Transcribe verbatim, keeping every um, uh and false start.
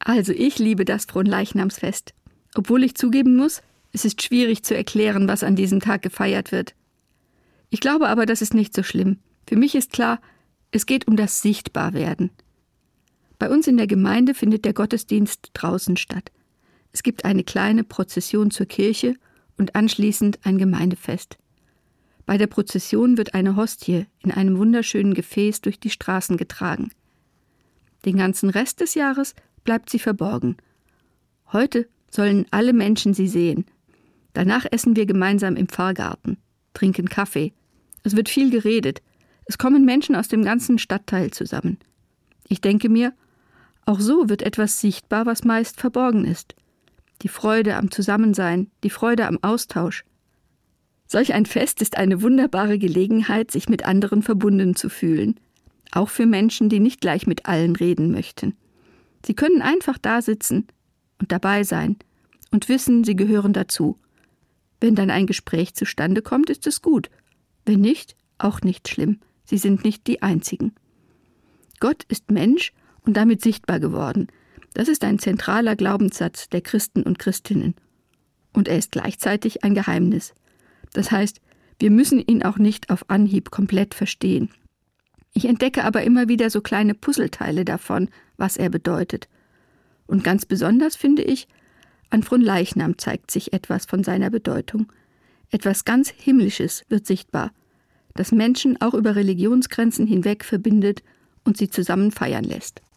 Also ich liebe das Fronleichnamsfest. Obwohl ich zugeben muss, es ist schwierig zu erklären, was an diesem Tag gefeiert wird. Ich glaube aber, das ist nicht so schlimm. Für mich ist klar, es geht um das Sichtbarwerden. Bei uns in der Gemeinde findet der Gottesdienst draußen statt. Es gibt eine kleine Prozession zur Kirche und anschließend ein Gemeindefest. Bei der Prozession wird eine Hostie in einem wunderschönen Gefäß durch die Straßen getragen. Den ganzen Rest des Jahres bleibt sie verborgen. Heute sollen alle Menschen sie sehen. Danach essen wir gemeinsam im Pfarrgarten, trinken Kaffee. Es wird viel geredet. Es kommen Menschen aus dem ganzen Stadtteil zusammen. Ich denke mir, auch so wird etwas sichtbar, was meist verborgen ist. Die Freude am Zusammensein, die Freude am Austausch. Solch ein Fest ist eine wunderbare Gelegenheit, sich mit anderen verbunden zu fühlen. Auch für Menschen, die nicht gleich mit allen reden möchten. Sie können einfach da sitzen und dabei sein und wissen, sie gehören dazu. Wenn dann ein Gespräch zustande kommt, ist es gut. Wenn nicht, auch nicht schlimm. Sie sind nicht die Einzigen. Gott ist Mensch und damit sichtbar geworden. Das ist ein zentraler Glaubenssatz der Christen und Christinnen. Und er ist gleichzeitig ein Geheimnis. Das heißt, wir müssen ihn auch nicht auf Anhieb komplett verstehen. Ich entdecke aber immer wieder so kleine Puzzleteile davon, was er bedeutet. Und ganz besonders finde ich, an Fronleichnam zeigt sich etwas von seiner Bedeutung. Etwas ganz Himmlisches wird sichtbar, das Menschen auch über Religionsgrenzen hinweg verbindet und sie zusammen feiern lässt.